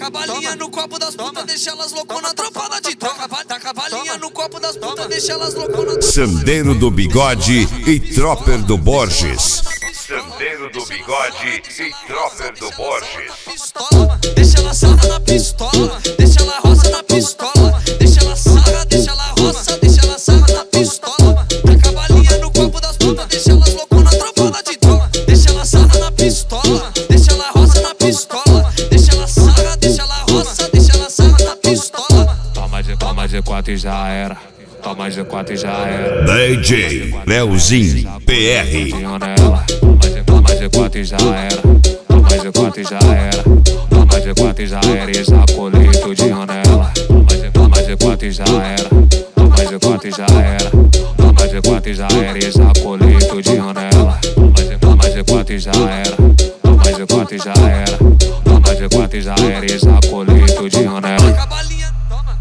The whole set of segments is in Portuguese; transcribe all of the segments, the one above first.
Taca balinha no copo das putas, deixa elas loucona, tropada de troca. Taca balinha no copo das putas, deixa elas loucona. Sandeiro do Bigode e Tropper do Borges. Sandeiro do Bigode e Tropper do Borges. Pistola, deixa ela sarra na pistola, deixa ela roça na pistola, deixa ela sarra, deixa ela roça, deixa ela sarra na pistola. Taca balinha no copo das putas, deixa elas loucona, tropada de troca. Deixa ela sarra na pistola, deixa ela roça na pistola, deixa ela sarra, deixa ela roça, deixa ela sarra na pistola. Toma de 4 e já era. Toma de 4 e já era. DJ Leozinho PR. Toma de 4 e já era. Toma de 4 e já era. Toma de 4 e já era. E já colei tudinho nela. Toma de 4 e já era. Toma de 4 e já era. Toma de 4 e já era. E já colei tudinho nela. Toma de 4 e já era. Toma de 4 e já era. Toma de 4 e já era. E já colei tudinho nela. Taca balinha, toma.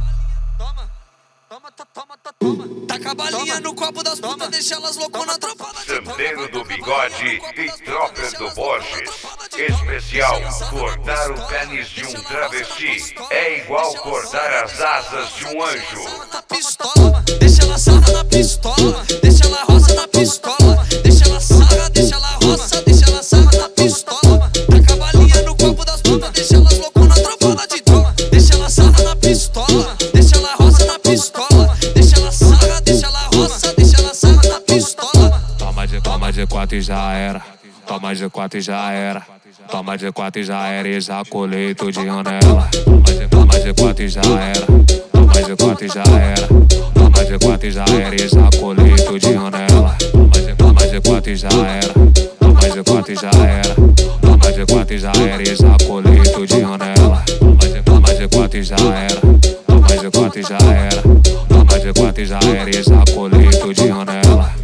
Taca balinha no copo das putas, deixa elas loucona, tropada de troca. Sandeiro do Bigode e Tropper do Borges. Especial: cortar o pênis de um travesti é igual cortar as asas de um anjo. Pistola, deixa ela sarra na pistola, deixa ela roça na pistola, deixa ela sarra, deixa ela roça, deixa ela sarra na pistola. Taca balinha no copo das putas, deixa elas loucona, tropada de troca. Deixa ela sarra na pistola, deixa ela roça na pistola, deixa ela sarra, deixa ela roça, deixa ela sarra na pistola. Toma de 4 e já era. Toma de 4 e já era. Toma de 4 e já era. E já colei tudinho nela. Toma de 4 e já era. Toma de 4 e já era. Toma de 4 e já era. E já colei tudinho nela. Toma de 4 e já era. Toma de 4 e já era. Toma de 4 e já era. E já colei tudinho nela. Toma de 4 e já era. Toma de 4 e já era. Toma de 4 e já era. E já colei tudinho nela.